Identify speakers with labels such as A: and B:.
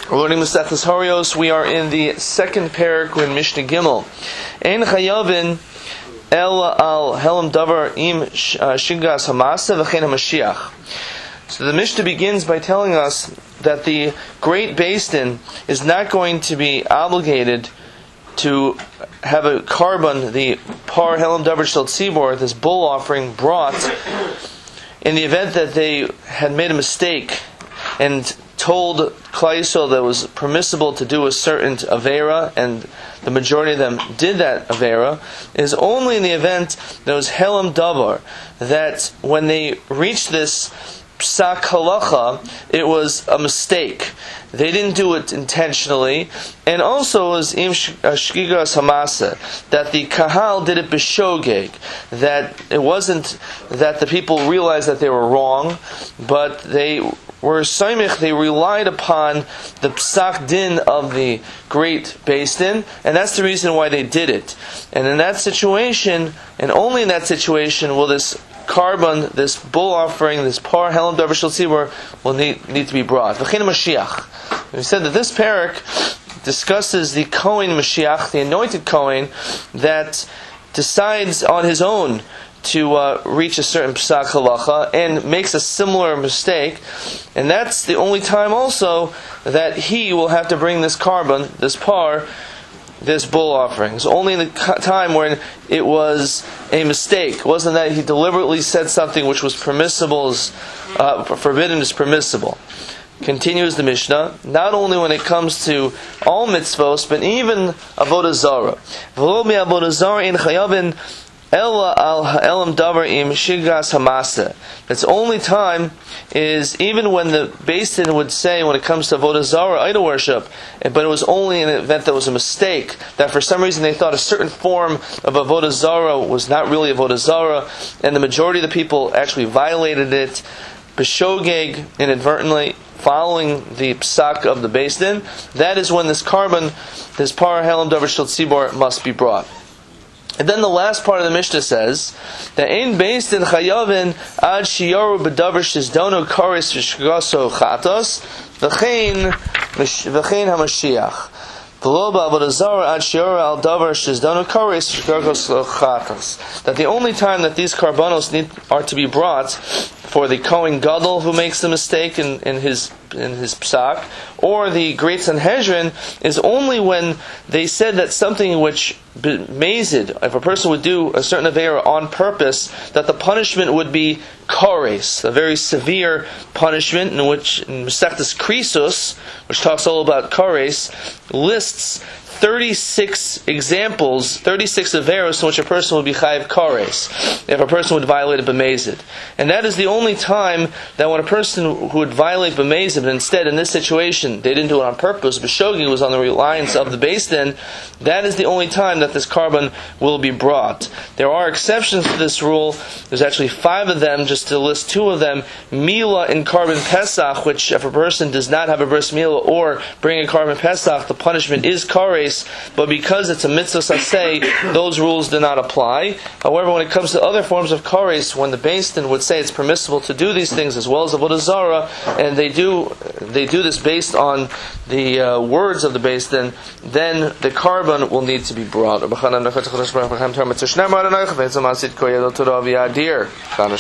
A: We're learning Masechtas Horios. We are in the second parak in Mishnah Gimel. Ein chayavin el al helam davar im shingas hamasa v'chein hamashiach. So the Mishnah begins by telling us that the great Beis Din is not going to be obligated to have a carbon, the par helam davar shel tzibor, this bull offering, brought in the event that they had made a mistake and told Klal Yisrael that it was permissible to do a certain Avera, and the majority of them did that Avera, is only in the event there was Helam Davar, that when they reached this Psak Halacha, it was a mistake. They didn't do it intentionally, and also it was Im Shgigas Hamasa, that the Kahal did it b'shogeg, that it wasn't that the people realized that they were wrong, but they were Saimich, they relied upon the Psak Din of the great Beis Din, and that's the reason why they did it. And in that situation, and only in that situation, will this carbon, this bull offering, this par helam davar shel tzibor, will need to be brought. V'chein Mashiach. We said that this parak discusses the Kohen Mashiach, the anointed Kohen, that decides on his own to reach a certain psak halacha and makes a similar mistake, and that's the only time also that he will have to bring this carbon, this par, this bull offering. It's only in the time when it was a mistake. It wasn't that he deliberately said something which was permissible, forbidden is permissible. Continues the Mishnah, not only when it comes to all mitzvos, but even avodah zarah. V'lo mi avodah zarah in chayavin ella al ha'elam davar im shigas hamasa. Its only time is even when the Beis Din would say, when it comes to avodah zarah, idol worship, but it was only in an event that was a mistake, that for some reason they thought a certain form of avodah zarah was not really avodah zarah, and the majority of the people actually violated it, b'shogeg, inadvertently, following the psak of the Beis Din. That is when this carbon, this par helam davar shel tzibor, must be brought. And then the last part of the Mishnah says that ein Beis Din chayavin ad shiyaru b'davar shizdono kares v'shgaso chatos v'chein hamashiach v'lo ba'avodah zarah ad shiyaru al davar shizdono kares v'shgaso chatos. That the only time that these karbanos are to be brought for the Kohen Gadol who makes the mistake in his psak, or the Great Sanhedrin, is only when they said that something which mazid, if a person would do a certain avera on purpose, that the punishment would be kares, a very severe punishment, in which in Masechtas Krisos, which talks all about kares, lists 36 examples, 36 averos in which a person would be chayiv kares, if a person would violate a b'mezid. And that is the only time that when a person who would violate b'mezid, but instead in this situation they didn't do it on purpose, b'shogeg was on the reliance of the Beis Din, that is the only time that this carbon will be brought. There are exceptions to this rule. There's actually 5 of them, just to list 2 of them. Mila in carbon Pesach, which if a person does not have a bris mila or bring a carbon Pesach, the punishment is kares, but because it's a mitzvah saseh, those rules do not apply. However, when it comes to other forms of kares, when the Beis Din would say it's permissible to do these things as well as avodah zarah, and they do this based on the words of the Beis Din, then the carbon will need to be brought.